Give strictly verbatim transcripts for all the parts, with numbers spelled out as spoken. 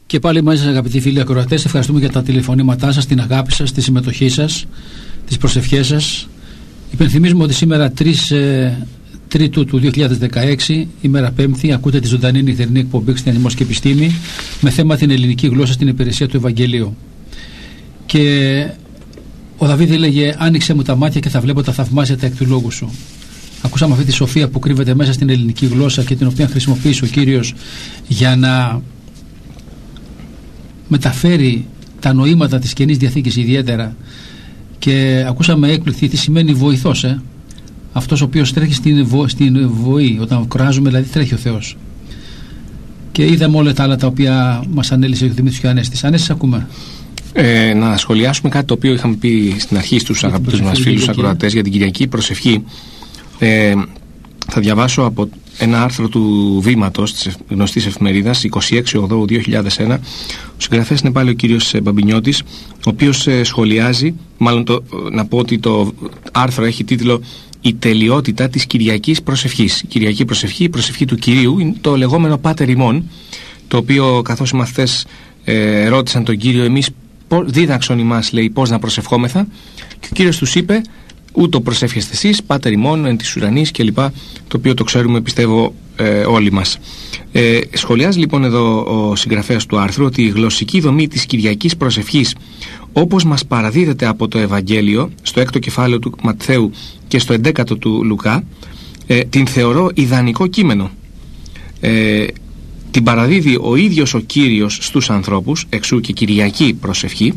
Και πάλι μαζί σας, αγαπητοί φίλοι ακροατές, ευχαριστούμε για τα τηλεφωνήματά σας, την αγάπη σας, τη συμμετοχή σας, τις προσευχές σας. Υπενθυμίζουμε ότι σήμερα τρεις Τρίτου του δύο χιλιάδες δεκαέξι, ημέρα Πέμπτη, ακούτε τη ζωντανή νυχτερινή εκπομπή Χριστιανισμός και Επιστήμη με θέμα την ελληνική γλώσσα στην υπηρεσία του Ευαγγελίου. Και ο Δαβίδ έλεγε: άνοιξε μου τα μάτια και θα βλέπω τα θαυμάσια τα εκ του λόγου σου. Ακούσαμε αυτή τη σοφία που κρύβεται μέσα στην ελληνική γλώσσα και την οποία χρησιμοποίησε ο Κύριος για να μεταφέρει τα νοήματα της Καινής Διαθήκης ιδιαίτερα. Και ακούσαμε έκπληκτη τι σημαίνει βοηθός, ε? αυτός ο οποίος τρέχει στην, βο, στην βοή, όταν κουράζουμε δηλαδή τρέχει ο Θεός. Και είδαμε όλα τα άλλα τα οποία μας ανέλησε ο Δημήτρης και ο Ανέστης. Ανέστη, ακούμε. Ε, να σχολιάσουμε κάτι το οποίο είχαμε πει στην αρχή στους αγαπητούς μας φίλους ακροατές για την Κυριακή προσευχή. Ε, θα διαβάσω από ένα άρθρο του Βήματος της γνωστής εφημερίδας είκοσι έξι Οκτωβρίου δύο χιλιάδες ένα. Ο συγγραφέας είναι πάλι ο κύριος Μπαμπινιώτης, ο οποίος ε, σχολιάζει, μάλλον το, να πω ότι το άρθρο έχει τίτλο «Η τελειότητα της Κυριακής προσευχής». Η Κυριακή προσευχή, η προσευχή του Κυρίου, είναι το λεγόμενο Πάτερ ημών, το οποίο καθώς οι μαθητές ε, ρώτησαν τον Κύριο, εμείς δίδαξον ημάς, λέει, πώς να προσευχόμεθα, και ο Κύριος τους είπε: ούτω προσεύχεστε εσείς, Πάτερ ημών εν της ουρανής κλπ. Το οποίο το ξέρουμε, πιστεύω, ε, όλοι μας. Ε, σχολιάζει λοιπόν εδώ ο συγγραφέας του άρθρου ότι η γλωσσική δομή της Κυριακής προσευχής, όπως μας παραδίδεται από το Ευαγγέλιο, στο έκτο κεφάλαιο του Ματθαίου και στο εντέκατο του Λουκά, ε, την θεωρώ ιδανικό κείμενο. Ε, την παραδίδει ο ίδιος ο Κύριος στους ανθρώπους, εξού και Κυριακή προσευχή,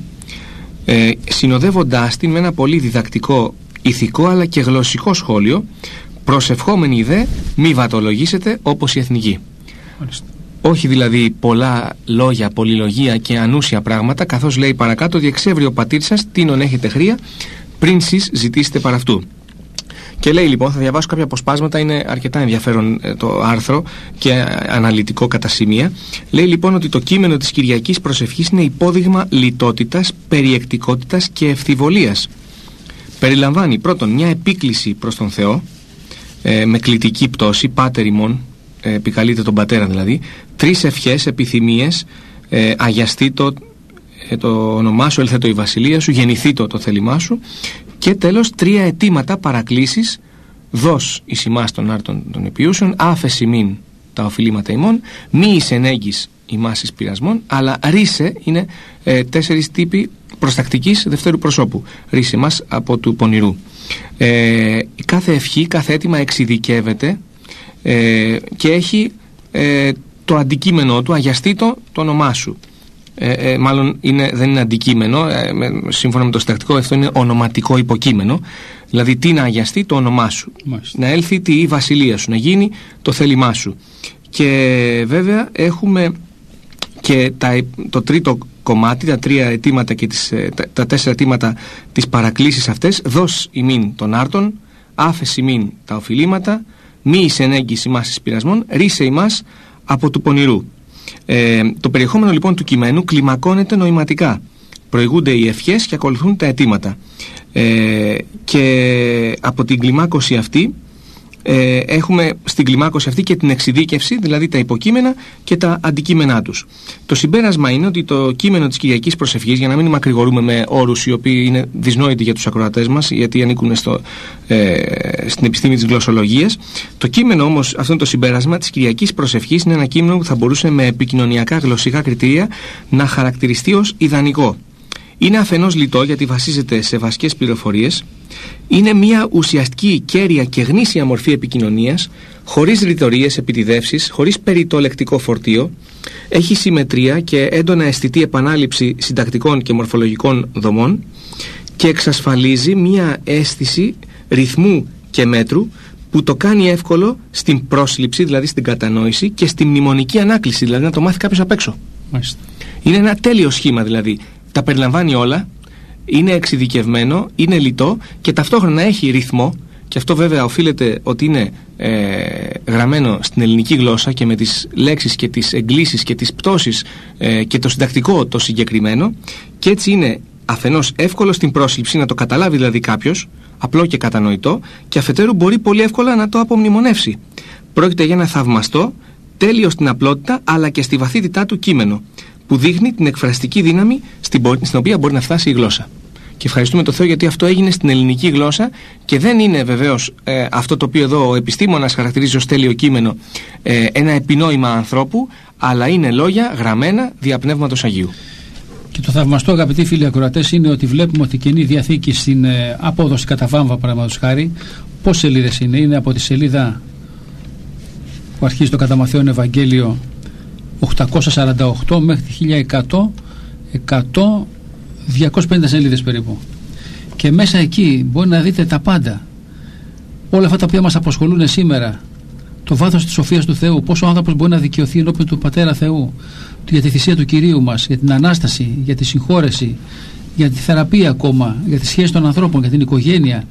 ε, συνοδεύοντάς την με ένα πολύ διδακτικό, ηθικό αλλά και γλωσσικό σχόλιο: προσευχόμενοι δε μη βατολογήσετε όπως οι εθνικοί. Μάλιστα. Όχι δηλαδή πολλά λόγια, πολυλογία και ανούσια πράγματα, καθώς λέει παρακάτω: διεξεύρει ο πατήρ σας τίνον έχετε χρία πριν σεις ζητήσετε παρ' αυτού. Και λέει λοιπόν, θα διαβάσω κάποια αποσπάσματα, είναι αρκετά ενδιαφέρον το άρθρο και αναλυτικό κατά σημεία. Λέει λοιπόν ότι το κείμενο της Κυριακής προσευχής είναι υπόδειγμα λιτότητας, περιεκτικότητας και ευθυβολίας. Περιλαμβάνει πρώτον μια επίκληση προς τον Θεό, ε, με κλητική πτώση, Πάτερ ημών, ε, επικαλείται τον Πατέρα δηλαδή, τρεις ευχές, επιθυμίες, ε, αγιαστεί το, ε, το όνομά σου, έλθετο η βασιλεία σου, γεννηθεί το, το θέλημά σου, και τέλος τρία αιτήματα, παρακλήσεις: δώσ' εις ημάς των άρτων των επιούσεων, άφεση μην τα οφειλήματα ημών, μη εις ενέγγις ημάς εις πειρασμών, αλλά ρίσε, είναι ε, τέσσερις τύποι προστακτικής δευτέρου προσώπου. Ρίσε μας από του πονηρού. Ε, κάθε ευχή, κάθε αίτημα εξειδικεύεται ε, και έχει ε, το αντικείμενό του, αγιαστεί το, το όνομά σου. Ε, ε, μάλλον είναι, δεν είναι αντικείμενο, ε, με, σύμφωνα με το συντακτικό, αυτό είναι ονοματικό υποκείμενο. Δηλαδή τι να αγιαστεί το όνομά σου. Μάλιστα. Να έλθει τη βασιλεία σου, να γίνει το θέλημά σου. Και βέβαια έχουμε και τα, το τρίτο κομμάτι, τα τρία αιτήματα και τις, τα, τα τέσσερα αιτήματα της παρακλήσης αυτές: δώσ' ημίν των άρτων, άφεση ημίν τα οφειλήματα, μη εις ενέγγις ημάς εις πειρασμών, ρίσε ημάς από του πονηρού. Ε, το περιεχόμενο λοιπόν του κειμένου κλιμακώνεται νοηματικά. Προηγούνται οι ευχές και ακολουθούν τα αιτήματα. Ε, και από την κλιμάκωση αυτή ε, έχουμε στην κλιμάκωση αυτή και την εξειδίκευση, δηλαδή τα υποκείμενα και τα αντικείμενά τους. Το συμπέρασμα είναι ότι το κείμενο της Κυριακής προσευχής, για να μην μακρηγορούμε με όρους οι οποίοι είναι δυσνόητοι για τους ακροατές μας, γιατί ανήκουν στο, ε, στην επιστήμη της γλωσσολογίας, το κείμενο όμως, αυτό είναι το συμπέρασμα της Κυριακής προσευχής, είναι ένα κείμενο που θα μπορούσε με επικοινωνιακά γλωσσικά κριτήρια να χαρακτηριστεί ως ιδανικό. Είναι αφενός λιτό, γιατί βασίζεται σε βασικές πληροφορίες. Είναι μια ουσιαστική, κέρια και γνήσια μορφή επικοινωνίας, χωρίς ρητορίες, επιτιδεύσεις, χωρίς περιττό λεκτικό φορτίο. Έχει συμμετρία και έντονα αισθητή επανάληψη συντακτικών και μορφολογικών δομών και εξασφαλίζει μια αίσθηση ρυθμού και μέτρου που το κάνει εύκολο στην πρόσληψη, δηλαδή στην κατανόηση, και στη μνημονική ανάκληση, δηλαδή να το μάθει κάποιος απ' έξω. Μάλιστα. Είναι ένα τέλειο σχήμα, δηλαδή τα περιλαμβάνει όλα, είναι εξειδικευμένο, είναι λιτό και ταυτόχρονα έχει ρυθμό, και αυτό βέβαια οφείλεται ότι είναι ε, γραμμένο στην ελληνική γλώσσα και με τις λέξεις και τις εγκλήσεις και τις πτώσεις ε, και το συντακτικό το συγκεκριμένο, και έτσι είναι αφενός εύκολο στην πρόσληψη, να το καταλάβει δηλαδή κάποιος, απλό και κατανοητό, και αφετέρου μπορεί πολύ εύκολα να το απομνημονεύσει. Πρόκειται για ένα θαυμαστό, τέλειο στην απλότητα αλλά και στη βαθύτητά του κείμενο, που δείχνει την εκφραστική δύναμη στην, στην οποία μπορεί να φτάσει η γλώσσα. Και ευχαριστούμε τον Θεό γιατί αυτό έγινε στην ελληνική γλώσσα και δεν είναι βεβαίως ε, αυτό το οποίο εδώ ο επιστήμονας χαρακτηρίζει ως τέλειο κείμενο ε, ένα επινόημα ανθρώπου, αλλά είναι λόγια γραμμένα δια Πνεύματος Αγίου. Και το θαυμαστό, αγαπητοί φίλοι ακροατές, είναι ότι βλέπουμε ότι η Καινή Διαθήκη στην ε, απόδοση κατά βάμβα, παραδείγματος χάρη, πόσες σελίδες είναι? Είναι από τη σελίδα που αρχίζει το κατά Μαθαίον Ευαγγέλιο οκτακόσια σαράντα οκτώ μέχρι τη χίλια εκατό, εκατό, διακόσιες πενήντα σελίδες περίπου. Και μέσα εκεί μπορεί να δείτε τα πάντα. Όλα αυτά τα οποία μας απασχολούν σήμερα. Το βάθος της σοφίας του Θεού. Πόσο ο άνθρωπος μπορεί να δικαιωθεί ενώπιον του Πατέρα Θεού. Για τη θυσία του Κυρίου μας, για την Ανάσταση, για τη συγχώρεση, για τη θεραπεία ακόμα, για τη σχέση των ανθρώπων, για την οικογένεια.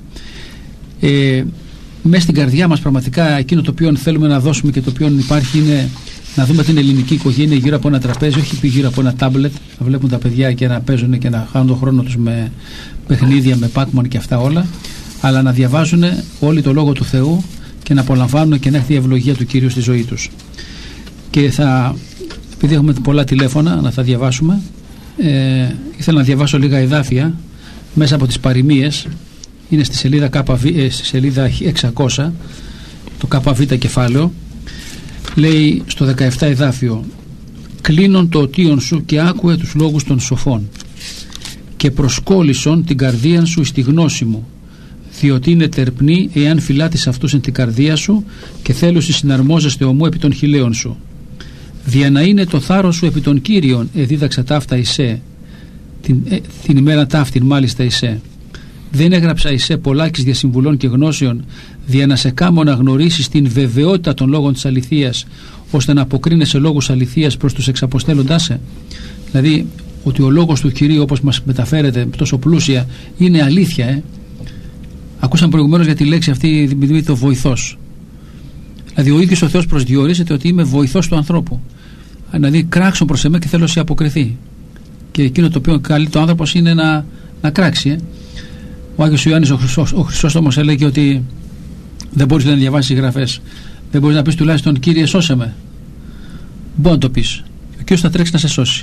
Ε, μέσα στην καρδιά μας πραγματικά εκείνο το οποίο θέλουμε να δώσουμε και το οποίο υπάρχει είναι να δούμε την ελληνική οικογένεια γύρω από ένα τραπέζι, όχι γύρω από ένα τάμπλετ, να βλέπουν τα παιδιά και να παίζουν και να χάνουν τον χρόνο τους με παιχνίδια, με Pac-Man και αυτά όλα, αλλά να διαβάζουν όλοι το Λόγο του Θεού και να απολαμβάνουν και να έρθει η ευλογία του Κυρίου στη ζωή τους. Και θα, επειδή έχουμε πολλά τηλέφωνα να τα διαβάσουμε, ε, ήθελα να διαβάσω λίγα εδάφια μέσα από τις παροιμίες. Είναι στη σελίδα, ε, στη σελίδα εξακόσια, το ΚΒ κεφάλαιο. Λέει στο δεκαεπτά εδάφιο: «Κλείνον το οτίον σου και άκουε τους λόγους των σοφών και προσκόλλησον την καρδίαν σου στη γνώση μου, διότι είναι τερπνή εάν φυλάτεις αυτούς εν την καρδία σου και θέλουσι συναρμόζεστε ομού επί των χιλέων σου. Δια να είναι το θάρρος σου επί των Κύριων εδίδαξα ταύτα εισέ, την, ε, την ημέρα ταύτην μάλιστα εισέ. Δεν έγραψα εισέ πολλάκις διασυμβουλών και γνώσεων, δια να σε κάμω να γνωρίσεις την βεβαιότητα των λόγων της αληθείας, ώστε να αποκρίνεσαι λόγους αληθείας προς τους εξαποστέλλοντάς σε». Δηλαδή ότι ο λόγος του Κυρίου, όπως μας μεταφέρεται τόσο πλούσια, είναι αλήθεια. Ε. Ακούσαμε προηγουμένως για τη λέξη αυτή, δηλαδή το βοηθός. Δηλαδή ο ίδιος ο Θεός προσδιορίζεται ότι είμαι βοηθός του ανθρώπου. Δηλαδή κράξω προς εμέ και θέλω να σε αποκριθεί. Και εκείνο το οποίο καλεί το άνθρωπος είναι να, να κράξει. Ε. Ο Άγιος Ιωάννης ο, ο Χρυσόστομος έλεγε ότι δεν μπορείς να διαβάσεις γραφές. Δεν μπορείς να πεις τουλάχιστον Κύριε σώσε με. Μπορεί να το πεις. Ο Κύριος θα τρέξει να σε σώσει.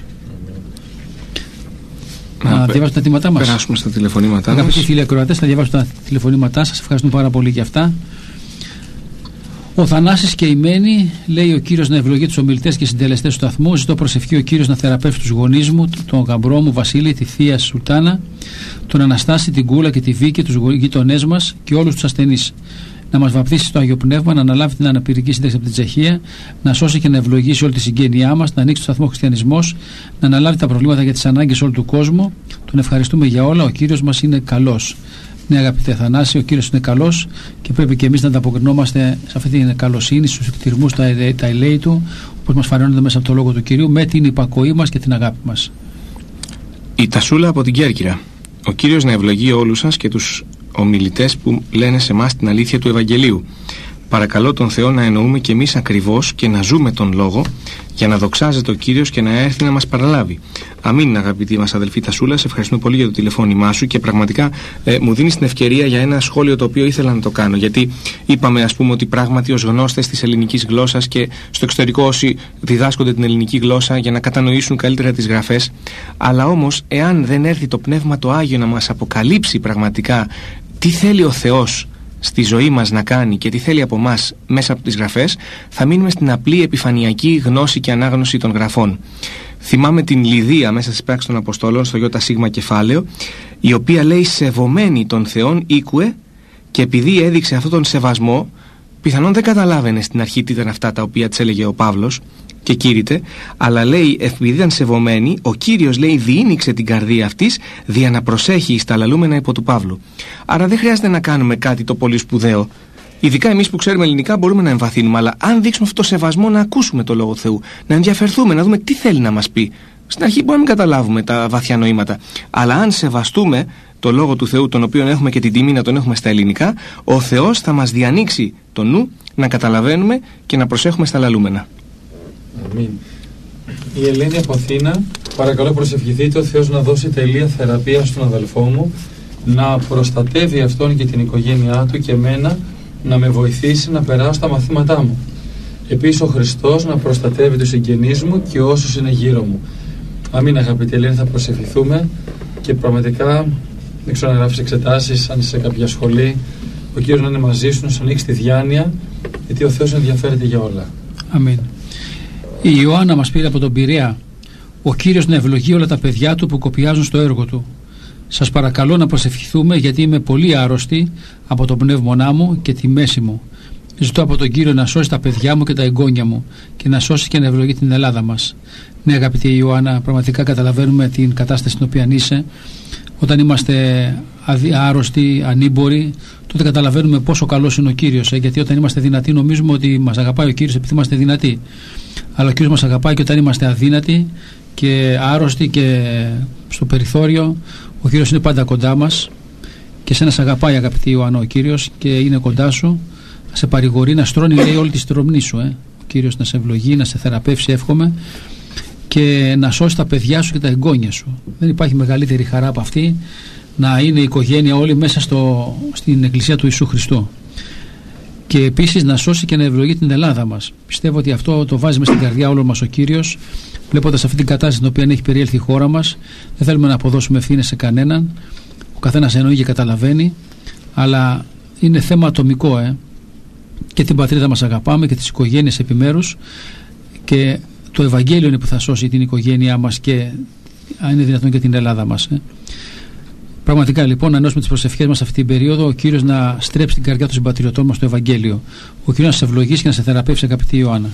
Να, να διαβάσουμε τα τιμήματά μας. Περάσουμε στα τηλεφωνήματά μας. Αγαπητοί φίλοι ακροατές, θα διαβάσω τα τηλεφωνήματά σας. Ευχαριστούμε πάρα πολύ για αυτά. Ο Θανάσης και η Μένη, λέει ο Κύριος να ευλογεί τους ομιλητές και συντελεστές του σταθμού. Ζητώ προσευχή ο Κύριος να θεραπεύσει τους γονείς μου, τον γαμπρό μου Βασίλη, τη θεία Σουλτάνα, τον Αναστάση, την Κούλα και τη Βίκη, τους γείτονές μας και όλους τους ασθενείς. Να μας βαπτίσει στο Άγιο Πνεύμα, να αναλάβει την αναπηρική σύνταξη από την Τσεχία, να σώσει και να ευλογήσει όλη τη συγγένειά μας, να ανοίξει το σταθμό Χριστιανισμός, να αναλάβει τα προβλήματα για τις ανάγκες όλου του κόσμου. Τον ευχαριστούμε για όλα. Ο Κύριος μας είναι καλός. Ναι, αγαπητέ Θανάση, ο Κύριος είναι καλός και πρέπει και εμείς να ανταποκρινόμαστε σε αυτή την καλοσύνη, στους εκτιρμούς, τα, τα ελέη του, όπως μας φανερώνονται μέσα από το λόγο του Κυρίου, με την υπακοή μας και την αγάπη μας. Η Τασούλα από την Κέρκυρα. Ο Κύριος να ευλογεί όλους σας και τους ομιλητές που λένε σε εμάς την αλήθεια του Ευαγγελίου. Παρακαλώ τον Θεό να εννοούμε και εμείς ακριβώς και να ζούμε τον Λόγο για να δοξάζεται ο Κύριος και να έρθει να μας παραλάβει. Αμήν, αγαπητή μας αδελφή Τασούλα, σε ευχαριστούμε πολύ για το τηλεφώνημά σου και πραγματικά ε, μου δίνεις την ευκαιρία για ένα σχόλιο το οποίο ήθελα να το κάνω. Γιατί είπαμε, ας πούμε, ότι πράγματι ως γνώστες της ελληνικής γλώσσας και στο εξωτερικό όσοι διδάσκονται την ελληνική γλώσσα για να κατανοήσουν καλύτερα τις γραφές, αλλά όμως εάν δεν έρθει το Πνεύμα το Άγιο να μας αποκαλύψει πραγματικά τι θέλει ο Θεός στη ζωή μας να κάνει και τι θέλει από μας μέσα από τις γραφές, θα μείνουμε στην απλή επιφανειακή γνώση και ανάγνωση των γραφών. Θυμάμαι την Λιδία μέσα στις πράξεις των Αποστόλων στο ΙΣ κεφάλαιο, η οποία λέει σεβομένη των Θεών ήκουε, και επειδή έδειξε αυτόν τον σεβασμό, πιθανόν δεν καταλάβαινε στην αρχή τι ήταν αυτά τα οποία της έλεγε ο Παύλος και κήρυτε, αλλά λέει επειδή ήταν σεβομένη, ο Κύριος λέει διήνυξε την καρδία αυτής δια να προσέχει στα λαλούμενα υπό του Παύλου. Άρα δεν χρειάζεται να κάνουμε κάτι το πολύ σπουδαίο. Ειδικά εμείς που ξέρουμε ελληνικά μπορούμε να εμβαθύνουμε, αλλά αν δείξουμε αυτό το σεβασμό να ακούσουμε το Λόγο Θεού, να ενδιαφερθούμε, να δούμε τι θέλει να μας πει. Στην αρχή μπορούμε να μην καταλάβουμε τα βαθιά νοήματα, αλλά αν σεβαστούμε το Λόγο του Θεού, τον οποίο έχουμε και την τιμή να τον έχουμε στα ελληνικά, ο Θεός θα μας διανοίξει το νου να καταλαβαίνουμε και να προσέχουμε στα λαλούμενα. Αμήν. Η Ελένη από Αθήνα, παρακαλώ προσευχηθείτε ο Θεός να δώσει τελεία θεραπεία στον αδελφό μου, να προστατεύει αυτόν και την οικογένειά του και εμένα, να με βοηθήσει να περάσω τα μαθήματά μου. Επίσης ο Χριστός να προστατεύει τους συγγενείς μου και όσους είναι γύρω μου. Αμήν, αγαπητή Ελένη, θα προσευχηθούμε και πραγματικά δεν ξέρω αν γράφεις εξετάσεις, αν είσαι σε κάποια σχολή, ο Κύριος να είναι μαζί σου, να σου ανοίξει τη διάνοια, γιατί ο Θεός ενδιαφέρεται για όλα. Αμήν. Η Ιωάννα μας πήρε από τον Πειραιά. Ο Κύριος να ευλογεί όλα τα παιδιά του που κοπιάζουν στο έργο του. Σας παρακαλώ να προσευχηθούμε, γιατί είμαι πολύ άρρωστη από το πνεύμονά μου και τη μέση μου. Ζητώ από τον Κύριο να σώσει τα παιδιά μου και τα εγγόνια μου και να σώσει και να ευλογεί την Ελλάδα μας. Ναι, αγαπητή Ιωάννα, πραγματικά καταλαβαίνουμε την κατάσταση στην οποία είσαι. Όταν είμαστε άρρωστοι, ανήμποροι, τότε καταλαβαίνουμε πόσο καλός είναι ο Κύριος. Ε, γιατί όταν είμαστε δυνατοί, νομίζουμε ότι μας αγαπάει ο Κύριος επειδή είμαστε δυνατοί. Αλλά ο Κύριος μας αγαπάει και όταν είμαστε αδύνατοι και άρρωστοι και στο περιθώριο, ο Κύριος είναι πάντα κοντά μας. Και σένα σε αγαπάει, αγαπητή Ιωάννα, ο Κύριος, και είναι κοντά σου. Να σε παρηγορεί, να στρώνει, λέει, όλη τη στρομνή σου. Ε. Ο Κύριος να σε ευλογεί, να σε θεραπεύσει, εύχομαι, και να σώσει τα παιδιά σου και τα εγγόνια σου. Δεν υπάρχει μεγαλύτερη χαρά από αυτή, να είναι η οικογένεια όλη μέσα στο, στην Εκκλησία του Ιησού Χριστού. Και επίσης να σώσει και να ευλογεί την Ελλάδα μας. Πιστεύω ότι αυτό το βάζει μες στην καρδιά όλων μας ο Κύριος, βλέποντας αυτή την κατάσταση στην οποία έχει περιέλθει η χώρα μας. Δεν θέλουμε να αποδώσουμε ευθύνες σε κανέναν. Ο καθένας εννοεί και καταλαβαίνει, αλλά είναι θέμα ατομικό. Ε. Και την πατρίδα μας αγαπάμε και τις οικογένειες επιμέρους, και το Ευαγγέλιο είναι που θα σώσει την οικογένειά μας και αν είναι δυνατόν και την Ελλάδα μας. Ε. Πραγματικά λοιπόν να ενώσουμε τις προσευχές μας αυτή την περίοδο, ο Κύριος να στρέψει την καρδιά των συμπατριωτών μας στο Ευαγγέλιο. Ο Κύριος να σε ευλογήσει και να σε θεραπεύσει, αγαπητή Ιωάννα.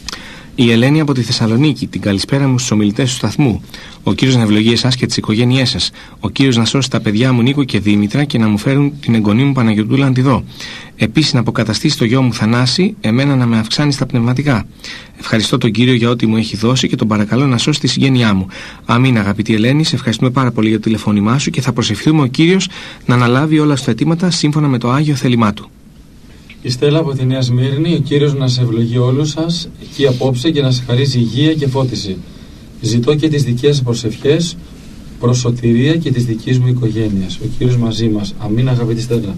Η Ελένη από τη Θεσσαλονίκη, την καλησπέρα μου στους ομιλητές του σταθμού. Ο Κύριος να ευλογεί εσάς και τις οικογένειές σας. Ο Κύριος να σώσει τα παιδιά μου Νίκο και Δήμητρα και να μου φέρουν την εγγονή μου Παναγιωτούλα να τη δω. Επίσης να αποκαταστήσει το γιο μου Θανάση, εμένα να με αυξάνει στα πνευματικά. Ευχαριστώ τον Κύριο για ό,τι μου έχει δώσει και τον παρακαλώ να σώσει τη συγγένειά μου. Αμήν, αγαπητή Ελένη, σε ευχαριστούμε πάρα πολύ για το τηλεφώνημά σου και θα προσευχηθούμε ο Κύριος να αναλάβει όλα στα αιτήματα σύμφωνα με το Άγιο θέλημά του. Η Στέλλα από τη Νέα Σμύρνη, ο Κύριος να σε ευλογεί όλους σας εκεί απόψε και να σε χαρίζει υγεία και φώτιση. Ζητώ και τις δικές σας προσευχές προς σωτηρία και της δικής μου οικογένειας. Ο Κύριος μαζί μας. Αμήν, αγαπητή Στέλλα.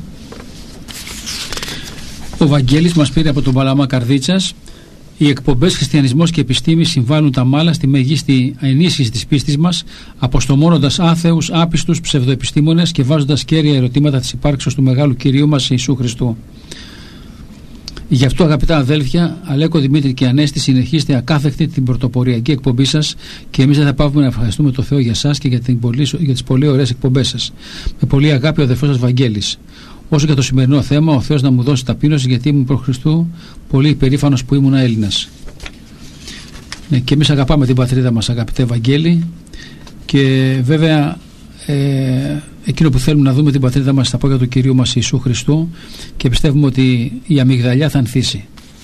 Ο Βαγγέλης μας πήρε από τον Παλαμά Καρδίτσας. Οι εκπομπές Χριστιανισμός και Επιστήμη συμβάλλουν τα μάλα στη μεγίστη ενίσχυση της πίστης μας, αποστομώνοντας άθεους, άπιστους, ψευδοεπιστήμονες και βάζοντας κέρια ερωτήματα της υπάρξεως του μεγάλου Κυρίου μας Ιησού Χριστού. Γι' αυτό, αγαπητά αδέλφια, Αλέκο, Δημήτρη και Ανέστη, συνεχίστε ακάθεκτη την πρωτοποριακή εκπομπή σας και εμείς δεν θα πάμε να ευχαριστούμε το Θεό για σας και για, την πολύ, για τις πολύ ωραίες εκπομπές σας. Με πολύ αγάπη, ο αδελφός σας Βαγγέλης. Όσο για το σημερινό θέμα, ο Θεός να μου δώσει ταπείνωση, γιατί ήμουν προ Χριστού πολύ υπερήφανος που ήμουν Έλληνας. Ναι, και εμείς αγαπάμε την πατρίδα μας, αγαπητέ Βαγγέλη, και βέβαια ε, εκείνο που θέλουμε να δούμε την πατρίδα μας στα πόδια του Κυρίου μας Ιησού Χριστού, και πιστεύουμε ότι η αμυγδαλιά θα ανθίσει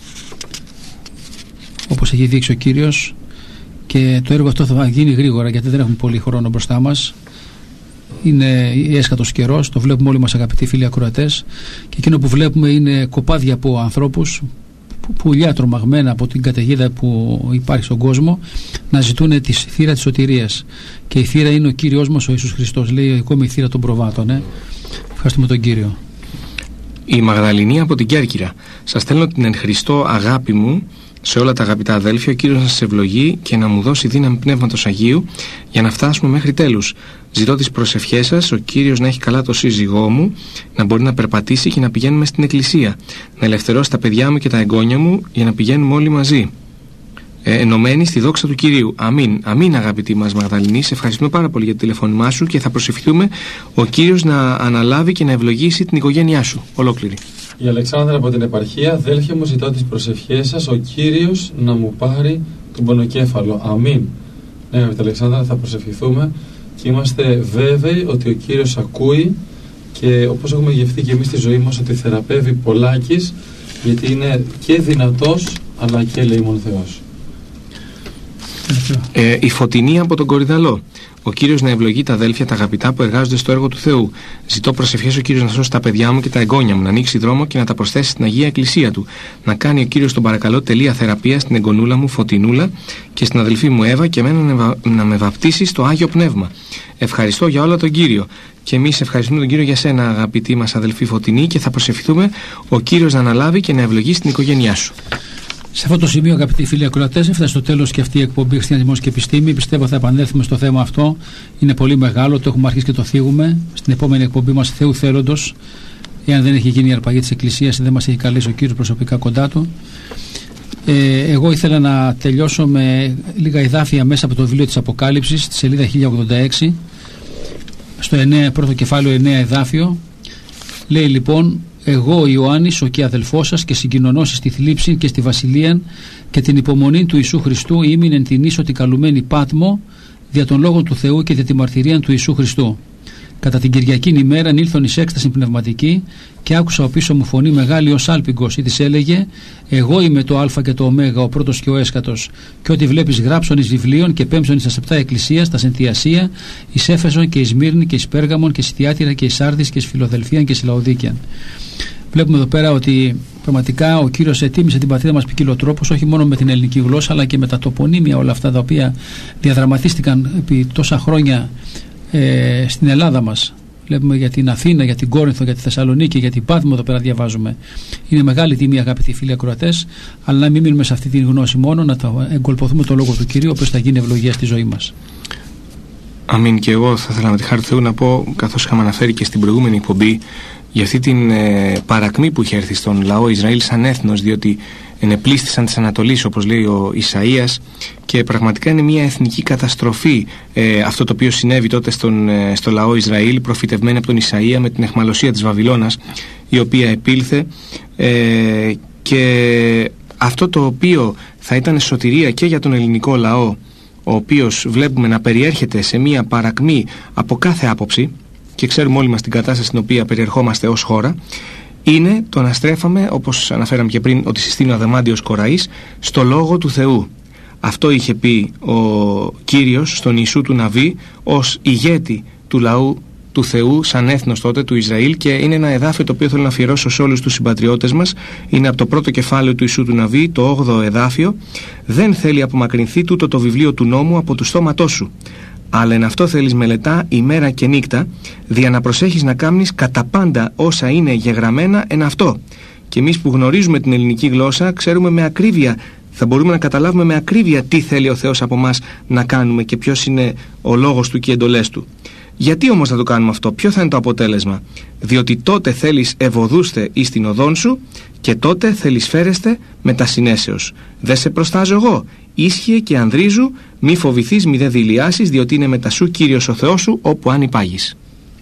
όπως έχει δείξει ο Κύριος, και το έργο αυτό θα γίνει γρήγορα γιατί δεν έχουμε πολύ χρόνο μπροστά μας. Είναι έσχατος καιρός, το βλέπουμε όλοι μας, αγαπητοί φίλοι ακροατές, και εκείνο που βλέπουμε είναι κοπάδια από ανθρώπους, πουλιά τρομαγμένα από την καταιγίδα που υπάρχει στον κόσμο, να ζητούν τη θύρα της σωτηρίας, και η θύρα είναι ο Κύριος μας ο Ιησούς Χριστός. Λέει ακόμη η θύρα των προβάτων. ε. Ευχαριστούμε τον Κύριο. Η Μαγδαληνή από την Κέρκυρα. Σας στέλνω την εν Χριστώ αγάπη μου σε όλα τα αγαπητά αδέλφια. Ο Κύριος να σας ευλογεί και να μου δώσει δύναμη Πνεύματος Αγίου για να φτάσουμε μέχρι τέλους. Ζητώ τις προσευχές σας, ο Κύριος να έχει καλά το σύζυγό μου, να μπορεί να περπατήσει και να πηγαίνουμε στην εκκλησία, να ελευθερώσει τα παιδιά μου και τα εγγόνια μου για να πηγαίνουμε όλοι μαζί, ε, ενωμένοι στη δόξα του Κυρίου. Αμήν. Αμήν, αγαπητή μας Μαγδαληνή, σε ευχαριστούμε πάρα πολύ για το τηλεφώνημά σου και θα προσευχηθούμε ο Κύριος να αναλάβει και να ευλογήσει την οικογένειά σου ολόκληρη. Η Αλεξάνδρα από την επαρχία, αδέλφια μου, ζητώ τις προσευχές σας, ο Κύριος να μου πάρει τον πονοκέφαλο. Αμήν. Ναι, αγαπητή Αλεξάνδρα, θα προσευχηθούμε και είμαστε βέβαιοι ότι ο Κύριος ακούει, και όπως έχουμε γευτεί και εμείς στη ζωή μας ότι θεραπεύει πολλάκις, γιατί είναι και δυνατός αλλά και ελεήμων Θεός. Ε, η Φωτεινή από τον Κορυδαλό. Ο Κύριος να ευλογεί τα αδέλφια τα αγαπητά που εργάζονται στο έργο του Θεού. Ζητώ προσευχές ο Κύριος να σώσει τα παιδιά μου και τα εγγόνια μου, να ανοίξει δρόμο και να τα προσθέσει στην Αγία Εκκλησία του. Να κάνει ο Κύριος τον παρακαλώ τελεία θεραπεία στην εγγονούλα μου Φωτεινούλα και στην αδελφή μου Εύα, και εμένα να με βαπτίσει στο Άγιο Πνεύμα. Ευχαριστώ για όλα τον Κύριο. Και εμείς ευχαριστούμε τον Κύριο για σένα, αγαπητή μας αδελφή Φωτεινή, και θα προσευχηθούμε ο Κύριος να αναλάβει και να ευλογήσει την οικογένειά σου. Σε αυτό το σημείο, αγαπητοί φίλοι ακροατές, έφτασε στο τέλος και αυτή η εκπομπή Χριστιανισμός και Επιστήμη. Πιστεύω θα επανέλθουμε στο θέμα αυτό. Είναι πολύ μεγάλο, το έχουμε αρχίσει και το θίγουμε. Στην επόμενη εκπομπή μας, Θεού θέλοντος, εάν δεν έχει γίνει η αρπαγή της Εκκλησίας, δεν μας έχει καλέσει ο Κύριος προσωπικά κοντά του. Ε, εγώ ήθελα να τελειώσω με λίγα εδάφια μέσα από το βιβλίο της Αποκάλυψης, στη σελίδα χίλια ογδόντα έξι, στο εννέα, πρώτο κεφάλαιο, εννέα εδάφιο. Λέει λοιπόν: εγώ Ιωάννης, ο και αδελφός σας, και συγκοινωνώσει στη θλίψη και στη βασιλεία και την υπομονή του Ιησού Χριστού, ήμην εν την ίσο την καλουμένη Πάτμο, δια των λόγων του Θεού και δια τη μαρτυρία του Ιησού Χριστού. Κατά την Κυριακήν ημέρα ήλθον εις έκσταση πνευματική, και άκουσα ο πίσω μου φωνή μεγάλη ως άλπιγκος, ή της έλεγε: εγώ είμαι το Α και το Ω, ο πρώτος και ο έσχατος, και ό,τι βλέπεις γράψον εις βιβλίων και πέμψον εις τα επτά εκκλησίας, τα εν τη Ασία, εις Έφεσον και εις Μύρνη και εις Πέργαμον και εις Θιάτυρα και εις Σάρδης και εις Φιλοδελφίαν και εις Λαοδίκιαν. Βλέπουμε εδώ πέρα ότι πραγματικά ο Κύριος ετοίμησε την πατρίδα μας ποικιλοτρόπως, όχι μόνο με την ελληνική γλώσσα, αλλά και με τα τοπονύμια, όλα αυτά τα οποία διαδραματίστηκαν επί τόσα χρόνια ε, στην Ελλάδα μας. Βλέπουμε για την Αθήνα, για την Κόρινθο, για τη Θεσσαλονίκη, για την Πάτμο, εδώ πέρα διαβάζουμε. Είναι μεγάλη τιμή, αγαπητοί φίλοι ακροατές, αλλά να μην μείνουμε σε αυτή τη γνώση μόνο, να τα εγκολποθούμε το λόγο του Κυρίου, όπως θα γίνει ευλογία στη ζωή μας. Αμήν. Και εγώ θα ήθελα με τη χάρη του Θεού να πω, καθώς είχαμε αναφέρει και στην προηγούμενη εκπομπή, για αυτή την ε, παρακμή που είχε έρθει στον λαό Ισραήλ σαν έθνος, διότι ενεπλίστησαν της Ανατολής, όπως λέει ο Ισαΐας, και πραγματικά είναι μια εθνική καταστροφή ε, αυτό το οποίο συνέβη τότε στον, ε, στο λαό Ισραήλ, προφητευμένη από τον Ισαΐα με την αιχμαλωσία της Βαβυλώνας, η οποία επήλθε, ε, και αυτό το οποίο θα ήταν σωτηρία και για τον ελληνικό λαό, ο οποίος βλέπουμε να περιέρχεται σε μια παρακμή από κάθε άποψη, και ξέρουμε όλοι μας την κατάσταση στην οποία περιερχόμαστε ως χώρα, είναι το να στρέφαμε, όπως αναφέραμε και πριν, ότι συστήνει ο Αδαμάντιος Κοραής, στο Λόγο του Θεού. Αυτό είχε πει ο Κύριος στον Ιησού του Ναβί ως ηγέτη του λαού του Θεού, σαν έθνος τότε του Ισραήλ, και είναι ένα εδάφιο το οποίο θέλω να αφιερώσω σε όλους τους συμπατριώτες μας. Είναι από το πρώτο κεφάλαιο του Ιησού του Ναβί, το όγδοο εδάφιο: δεν θέλει απομακρυνθεί τούτο το βιβλίο του νόμου από του στόματός σου, αλλά εν αυτό θέλεις μελετά ημέρα και νύχτα, δια να προσέχεις να κάμνεις κατά πάντα όσα είναι γεγραμμένα εν αυτό. Και εμείς που γνωρίζουμε την ελληνική γλώσσα, ξέρουμε με ακρίβεια, θα μπορούμε να καταλάβουμε με ακρίβεια τι θέλει ο Θεός από μας να κάνουμε και ποιος είναι ο λόγος του και οι εντολές του. Γιατί όμως θα το κάνουμε αυτό, ποιο θα είναι το αποτέλεσμα? Διότι τότε θέλεις ευωδούστε εις την οδόν σου, και τότε θέλεις φέρεστε με τα συνέσεως. Δεν σε προστάζω εγώ, ίσχυε και ανδρίζου, μη φοβηθείς μη δε δειλιάσεις, διότι είναι μετά σου Κύριος ο Θεός σου, όπου αν υπάγεις.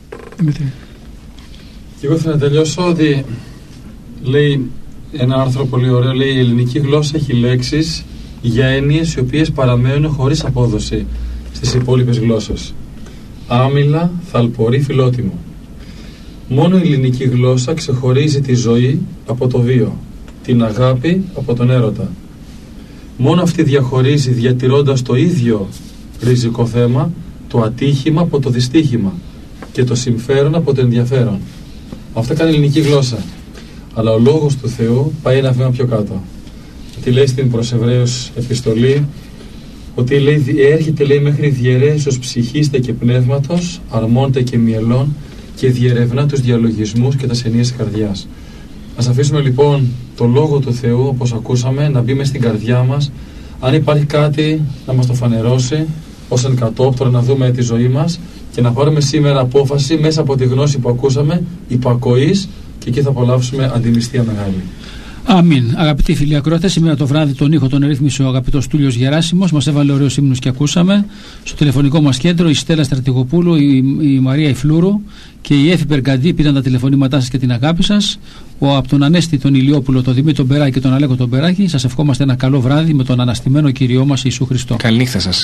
Και εγώ θέλω να τελειώσω ότι λέει ένα άρθρο πολύ ωραίο, λέει: η ελληνική γλώσσα έχει λέξεις για έννοιες οι οποίες παραμένουν χωρίς απόδοση στις υπόλοιπες γλώσσες. Άμυλα, θαλπορή, φιλότιμο. Μόνο η ελληνική γλώσσα ξεχωρίζει τη ζωή από το βίο, την αγάπη από τον έρωτα. Μόνο αυτή διαχωρίζει, διατηρώντας το ίδιο ριζικό θέμα, το ατύχημα από το δυστύχημα και το συμφέρον από το ενδιαφέρον. Αυτό κάνει η ελληνική γλώσσα. Αλλά ο λόγος του Θεού πάει ένα βήμα πιο κάτω. Τι λέει στην προς Εβραίους επιστολή, ότι λέει, έρχεται, λέει, μέχρι διαιρέσεις ψυχήστε και πνεύματος, αρμόντε και μυελών, και διερευνά τους διαλογισμούς και τα σενίες της καρδιάς. Ας αφήσουμε λοιπόν το Λόγο του Θεού, όπως ακούσαμε, να μπει μες στην καρδιά μας. Αν υπάρχει κάτι, να μας το φανερώσει ως εν κατόπτωρο, να δούμε τη ζωή μας και να πάρουμε σήμερα απόφαση μέσα από τη γνώση που ακούσαμε, υπακοής, και εκεί θα απολαύσουμε αντιμυστία μεγάλη. Αμήν. Αγαπητοί φίλοι ακροατές, σήμερα το βράδυ τον ήχο τον ερύθμισε ο αγαπητός Τούλιος Γεράσιμος. Μας έβαλε ωραίους ύμνους και ακούσαμε. Στο τηλεφωνικό μας κέντρο η Στέλλα Στρατηγοπούλου, η, η Μαρία Ιφλούρου και η Έφη Περκαντή πήραν τα τηλεφωνήματά σας και την αγάπη σας. Ο, από τον Ανέστη τον Ηλιόπουλο, τον Δημήτρη τον Περάκη και τον Αλέκο τον Περάκη, σας ευχόμαστε ένα καλό βράδυ με τον αναστημένο Κυριό μας Ιησού Χριστό. Καληνύχτα σας.